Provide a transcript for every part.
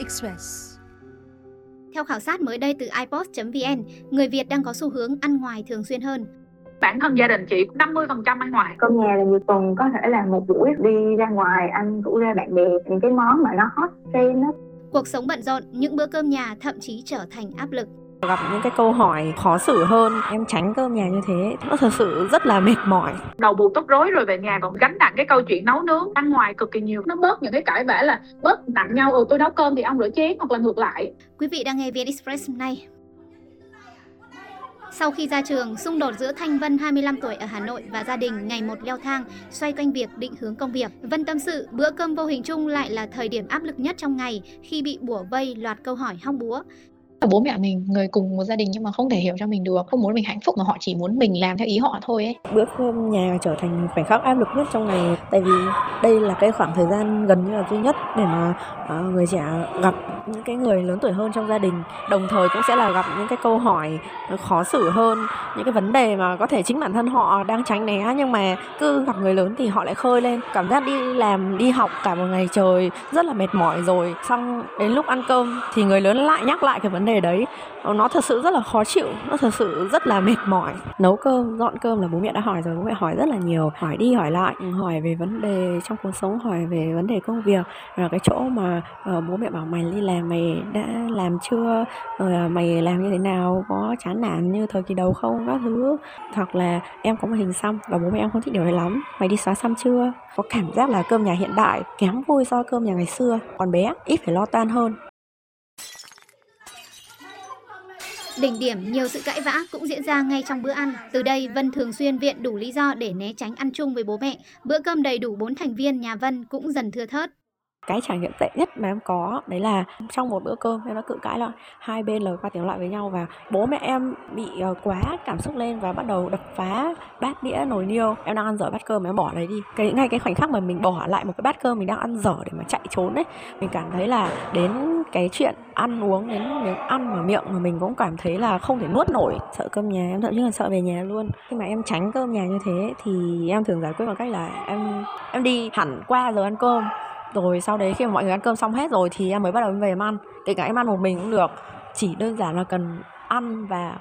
Express. Theo khảo sát mới đây từ iPost.vn, người Việt đang có xu hướng ăn ngoài thường xuyên hơn. Bản thân gia đình chị 50% ăn ngoài. Cơm nhà là nhiều tuần có thể là một buổi đi ra ngoài ăn rủ ra bạn bè những cái món mà nó hot trend đó. Cuộc sống bận rộn, những bữa cơm nhà thậm chí trở thành áp lực. Gặp những cái câu hỏi khó xử hơn, em tránh cơm nhà như thế, nó thật sự rất là mệt mỏi. Đầu bù tóc rối rồi về nhà còn gánh nặng cái câu chuyện nấu nướng, ăn ngoài cực kỳ nhiều. Nó bớt những cái cãi vã là bớt nặng nhau, tôi nấu cơm thì ông rửa chén hoặc là ngược lại. Quý vị đang nghe VN Express hôm nay. Sau khi ra trường, xung đột giữa Thanh Vân 25 tuổi ở Hà Nội và gia đình ngày một leo thang, xoay quanh việc định hướng công việc. Vân tâm sự, bữa cơm vô hình chung lại là thời điểm áp lực nhất trong ngày khi bị bủa vây loạt câu hỏi hong búa. Bố mẹ mình người cùng một gia đình nhưng mà không thể hiểu cho mình được, không muốn mình hạnh phúc mà họ chỉ muốn mình làm theo ý họ thôi ấy. Bữa cơm nhà trở thành khoảnh khắc áp lực nhất trong ngày, tại vì đây là cái khoảng thời gian gần như là duy nhất để mà người trẻ gặp những cái người lớn tuổi hơn trong gia đình, đồng thời cũng sẽ là gặp những cái câu hỏi khó xử hơn, những cái vấn đề mà có thể chính bản thân họ đang tránh né nhưng mà cứ gặp người lớn thì họ lại khơi lên. Cảm giác đi làm đi học cả một ngày trời rất là mệt mỏi rồi, xong đến lúc ăn cơm thì người lớn lại nhắc lại cái vấn đề đấy, nó thật sự rất là khó chịu, nó thật sự rất là mệt mỏi. Nấu cơm, dọn cơm là bố mẹ đã hỏi rồi, bố mẹ hỏi rất là nhiều, hỏi đi hỏi lại, hỏi về vấn đề trong cuộc sống, hỏi về vấn đề công việc, là cái chỗ mà bố mẹ bảo mày đi làm mày đã làm chưa, rồi mày làm như thế nào, có chán nản như thời kỳ đầu không, các thứ. Hoặc là em có một hình xăm và bố mẹ em không thích điều đấy lắm, mày đi xóa xăm chưa. Có cảm giác là cơm nhà hiện đại kém vui so với cơm nhà ngày xưa, còn bé ít phải lo toan hơn. Đỉnh điểm, nhiều sự cãi vã cũng diễn ra ngay trong bữa ăn. Từ đây, Vân thường xuyên viện đủ lý do để né tránh ăn chung với bố mẹ. Bữa cơm đầy đủ 4 thành viên nhà Vân cũng dần thưa thớt. Cái trải nghiệm tệ nhất mà em có đấy là trong một bữa cơm em đã cự cãi lại, hai bên lời qua tiếng lại với nhau và bố mẹ em bị quá cảm xúc lên và bắt đầu đập phá bát đĩa nồi niêu. Em đang ăn dở bát cơm mà em bỏ lấy đi. Ngay cái khoảnh khắc mà mình bỏ lại một cái bát cơm mình đang ăn dở để mà chạy trốn ấy, mình cảm thấy là đến cái chuyện ăn uống, đến miếng ăn mà miệng mà mình cũng cảm thấy là không thể nuốt nổi. Sợ cơm nhà, em thậm chí là sợ về nhà luôn. Khi mà em tránh cơm nhà như thế thì em thường giải quyết bằng cách là em đi hẳn qua giờ ăn cơm. Rồi sau đấy khi mà mọi người ăn cơm xong hết rồi thì em mới bắt đầu em về em ăn. Kể cả em ăn một mình cũng được. Chỉ đơn giản là cần ăn và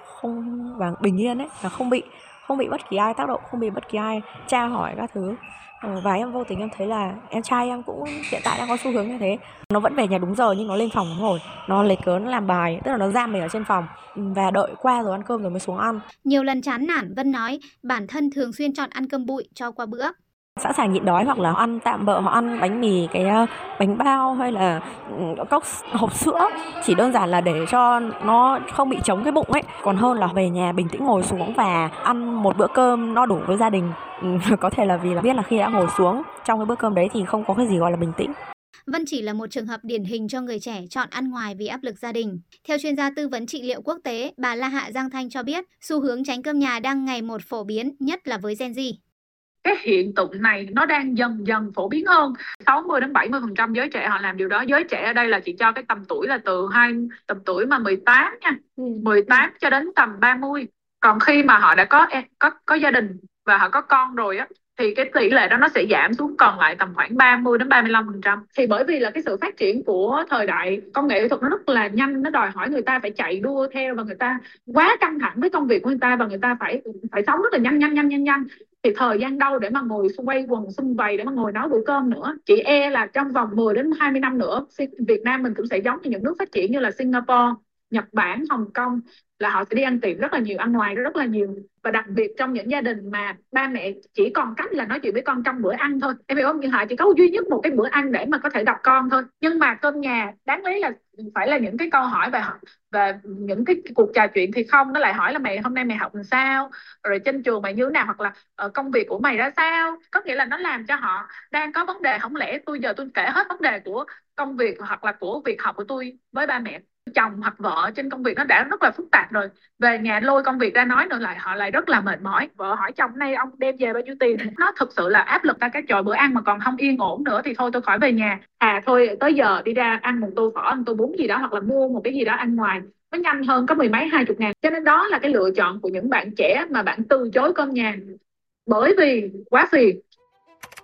bình yên ấy, và không bị bất kỳ ai tác động, không bị bất kỳ ai tra hỏi các thứ. Và em vô tình em thấy là em trai em cũng hiện tại đang có xu hướng như thế. Nó vẫn về nhà đúng giờ nhưng nó lên phòng rồi, nó lấy cớ nó làm bài, tức là nó giam mình ở trên phòng và đợi qua giờ ăn cơm rồi mới xuống ăn. Nhiều lần chán nản, Vân nói bản thân thường xuyên chọn ăn cơm bụi cho qua bữa. Sẵn sàng nhịn đói hoặc là ăn tạm bợ, họ ăn bánh mì, cái bánh bao hay là cốc hộp sữa, chỉ đơn giản là để cho nó không bị trống cái bụng ấy, còn hơn là về nhà bình tĩnh ngồi xuống và ăn một bữa cơm no đủ với gia đình. Có thể là vì là biết là khi đã ngồi xuống trong cái bữa cơm đấy thì không có cái gì gọi là bình tĩnh. Vân chỉ là một trường hợp điển hình cho người trẻ chọn ăn ngoài vì áp lực gia đình. Theo chuyên gia tư vấn trị liệu quốc tế, bà La Hạ Giang Thanh cho biết, xu hướng tránh cơm nhà đang ngày một phổ biến, nhất là với Gen Z. Cái hiện tượng này nó đang dần dần phổ biến hơn. 60 đến 70% giới trẻ họ làm điều đó. Giới trẻ ở đây là chị cho cái tầm tuổi là từ tầm tuổi mà 18 nha, 18 cho đến tầm 30. Còn khi mà họ đã có gia đình và họ có con rồi á thì cái tỷ lệ đó nó sẽ giảm xuống còn lại tầm khoảng 30 đến 35%. Thì bởi vì là cái sự phát triển của thời đại công nghệ kỹ thuật nó rất là nhanh, nó đòi hỏi người ta phải chạy đua theo và người ta quá căng thẳng với công việc của người ta và người ta phải sống rất là nhanh. Thì thời gian đâu để mà ngồi quay quần sum vầy để mà ngồi nấu bữa cơm nữa. Chị là trong vòng 10 đến 20 năm nữa Việt Nam mình cũng sẽ giống như những nước phát triển như là Singapore, Nhật Bản, Hồng Kông, là họ sẽ đi ăn tiệm rất là nhiều, ăn ngoài rất là nhiều. Và đặc biệt trong những gia đình mà ba mẹ chỉ còn cách là nói chuyện với con trong bữa ăn thôi, em hiểu không? Nhưng họ chỉ có duy nhất một cái bữa ăn để mà có thể gặp con thôi. Nhưng mà cơm nhà đáng lý là phải là những cái câu hỏi và những cái cuộc trò chuyện, thì không, nó lại hỏi là mày hôm nay mày học làm sao, rồi trên trường mày như thế nào, hoặc là công việc của mày ra sao. Có nghĩa là nó làm cho họ đang có vấn đề, không lẽ tôi kể hết vấn đề của công việc hoặc là của việc học của tôi với ba mẹ. Chồng hoặc vợ trên công việc nó đã rất là phức tạp rồi, về nhà lôi công việc ra nói nữa lại họ lại rất là mệt mỏi. Vợ hỏi chồng nay ông đem về bao nhiêu tiền, nó thực sự là áp lực. Ta cái trò bữa ăn mà còn không yên ổn nữa thì thôi tôi khỏi về nhà, thôi tới giờ đi ra ăn một tô phở, ăn tô bún gì đó, hoặc là mua một cái gì đó ăn ngoài, nó nhanh hơn, có 10 mấy 20 ngàn. Cho nên đó là cái lựa chọn của những bạn trẻ mà bạn từ chối cơm nhà bởi vì quá phiền.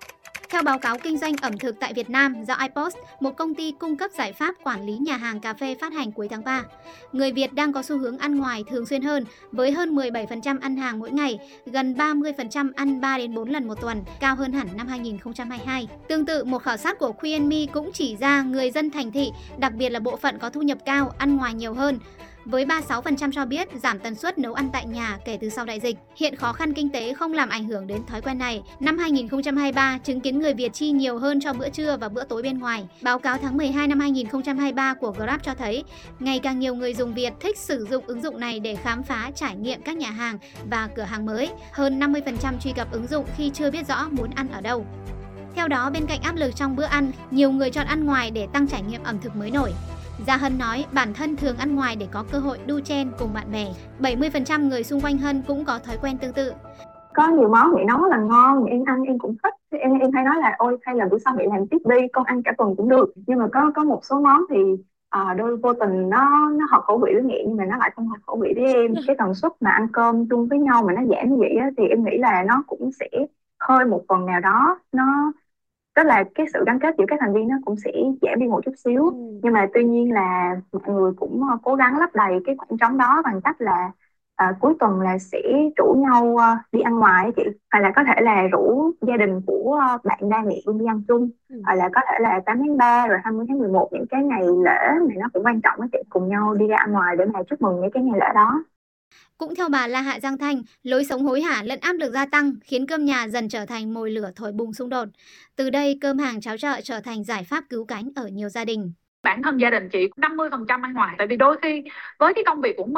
Theo báo cáo kinh doanh ẩm thực tại Việt Nam do iPost, một công ty cung cấp giải pháp quản lý nhà hàng cà phê phát hành cuối tháng 3, người Việt đang có xu hướng ăn ngoài thường xuyên hơn, với hơn 17% ăn hàng mỗi ngày, gần 30% ăn 3 đến 4 lần một tuần, cao hơn hẳn năm 2022. Tương tự, một khảo sát của Q&Me cũng chỉ ra người dân thành thị, đặc biệt là bộ phận có thu nhập cao, ăn ngoài nhiều hơn, với 36% cho biết giảm tần suất nấu ăn tại nhà kể từ sau đại dịch. Hiện khó khăn kinh tế không làm ảnh hưởng đến thói quen này. Năm 2023 chứng kiến người Việt chi nhiều hơn cho bữa trưa và bữa tối bên ngoài. Báo cáo tháng 12 năm 2023 của Grab cho thấy, ngày càng nhiều người dùng Việt thích sử dụng ứng dụng này để khám phá, trải nghiệm các nhà hàng và cửa hàng mới. Hơn 50% truy cập ứng dụng khi chưa biết rõ muốn ăn ở đâu. Theo đó, bên cạnh áp lực trong bữa ăn, nhiều người chọn ăn ngoài để tăng trải nghiệm ẩm thực mới nổi. Gia Hân nói bản thân thường ăn ngoài để có cơ hội đu chen cùng bạn bè. 70% người xung quanh Hân cũng có thói quen tương tự. Có nhiều món mẹ nấu là ngon, em ăn em cũng thích. Em hay nói là ôi hay là bữa sau mẹ làm tiếp đi, con ăn cả tuần cũng được. Nhưng mà có một số món thì đôi vô tình nó hợp khẩu vị với mẹ nhưng mà nó lại không hợp khẩu vị với em. Cái tần suất mà ăn cơm chung với nhau mà nó giảm như vậy á, thì em nghĩ là nó cũng sẽ hơi một phần nào đó tức là cái sự gắn kết giữa các thành viên nó cũng sẽ giảm đi một chút xíu. Nhưng mà tuy nhiên là mọi người cũng cố gắng lấp đầy cái khoảng trống đó bằng cách là cuối tuần là sẽ rủ nhau đi ăn ngoài ấy chị, hoặc là có thể là rủ gia đình của bạn đa mẹ đi ăn chung, hoặc là có thể là 8 tháng 3 rồi 20 tháng 11 những cái ngày lễ mà nó cũng quan trọng á chị, cùng nhau đi ra ăn ngoài để mà chúc mừng những cái ngày lễ đó. Cũng theo bà La Hạ Giang Thanh, lối sống hối hả lẫn áp lực gia tăng khiến cơm nhà dần trở thành mồi lửa thổi bùng xung đột. Từ đây, cơm hàng cháo chợ trở thành giải pháp cứu cánh ở nhiều gia đình. Bản thân gia đình chị 50% ăn ngoài, tại vì đôi khi với cái công việc của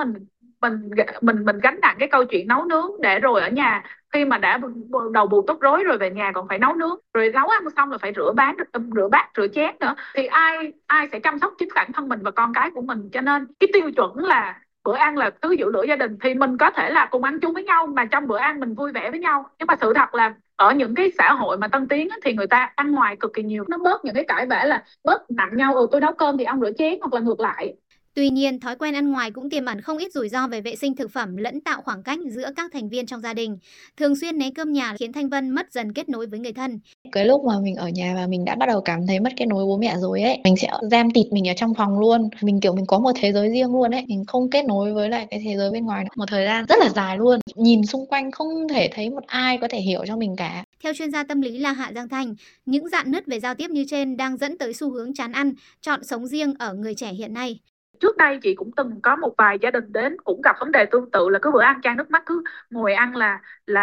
mình gánh nặng cái câu chuyện nấu nướng, để rồi ở nhà khi mà đã đầu bù tóc rối rồi về nhà còn phải nấu nướng, rồi nấu ăn xong rồi phải rửa bát rửa chén nữa, thì ai sẽ chăm sóc chính bản thân mình và con cái của mình. Cho nên cái tiêu chuẩn là bữa ăn là thứ giữ lửa gia đình, thì mình có thể là cùng ăn chung với nhau mà trong bữa ăn mình vui vẻ với nhau. Nhưng mà sự thật là ở những cái xã hội mà tân tiến thì người ta ăn ngoài cực kỳ nhiều, nó bớt những cái cãi vã là bớt nặng nhau, tôi nấu cơm thì ông rửa chén, hoặc là ngược lại. Tuy nhiên, thói quen ăn ngoài cũng tiềm ẩn không ít rủi ro về vệ sinh thực phẩm lẫn tạo khoảng cách giữa các thành viên trong gia đình. Thường xuyên né cơm nhà khiến Thanh Vân mất dần kết nối với người thân. Cái lúc mà mình ở nhà và mình đã bắt đầu cảm thấy mất kết nối bố mẹ rồi ấy, mình sẽ giam tịt mình ở trong phòng luôn. Mình có một thế giới riêng luôn ấy, mình không kết nối với lại cái thế giới bên ngoài một thời gian rất là dài luôn. Nhìn xung quanh không thể thấy một ai có thể hiểu cho mình cả. Theo chuyên gia tâm lý La Hạ Giang Thanh, những rạn nứt về giao tiếp như trên đang dẫn tới xu hướng chán ăn, chọn sống riêng ở người trẻ hiện nay. Trước đây chị cũng từng có một vài gia đình đến cũng gặp vấn đề tương tự, là cứ bữa ăn chan nước mắt, cứ ngồi ăn là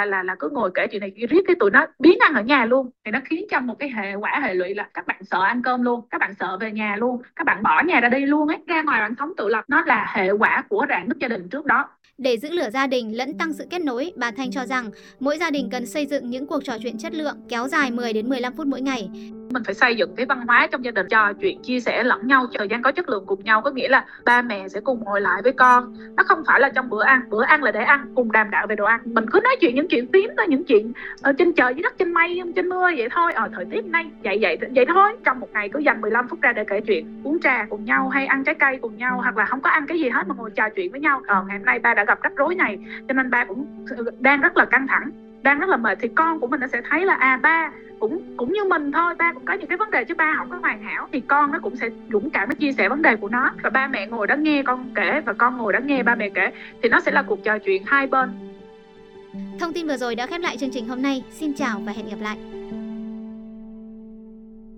cứ ngồi kể chuyện này riết, cái tụi nó biến ăn ở nhà luôn, thì nó khiến cho một cái hệ lụy là các bạn sợ ăn cơm luôn, các bạn sợ về nhà luôn, các bạn bỏ nhà ra đi luôn ấy, ra ngoài bạn sống tự lập. Nó là hệ quả của rạn nứt gia đình trước đó. Để giữ lửa gia đình lẫn tăng sự kết nối, bà Thanh cho rằng mỗi gia đình cần xây dựng những cuộc trò chuyện chất lượng kéo dài 10 đến 15 phút mỗi ngày. Mình phải xây dựng cái văn hóa trong gia đình trò chuyện, chia sẻ lẫn nhau, thời gian có chất lượng cùng nhau, có nghĩa là ba mẹ sẽ cùng ngồi lại với con. Nó không phải là trong bữa ăn là để ăn, cùng đàm đạo về đồ ăn. Mình cứ nói chuyện những chuyện phím thôi, những chuyện trên trời dưới đất, trên mây, trên mưa vậy thôi. Thời tiết nay vậy thôi. Trong một ngày cứ dành 15 phút ra để kể chuyện, uống trà cùng nhau hay ăn trái cây cùng nhau, hoặc là không có ăn cái gì hết mà ngồi trò chuyện với nhau. Ngày hôm nay ba đã gặp rắc rối này, cho nên ba cũng đang rất là căng thẳng, đang rất là mệt, thì con của mình nó sẽ thấy là ba cũng như mình thôi, ba cũng có những cái vấn đề chứ ba không có hoàn hảo, thì con nó cũng sẽ dũng cảm nó chia sẻ vấn đề của nó, và ba mẹ ngồi đó nghe con kể và con ngồi đó nghe ba mẹ kể, thì nó sẽ là cuộc trò chuyện hai bên. Thông tin vừa rồi đã khép lại chương trình hôm nay. Xin chào và hẹn gặp lại.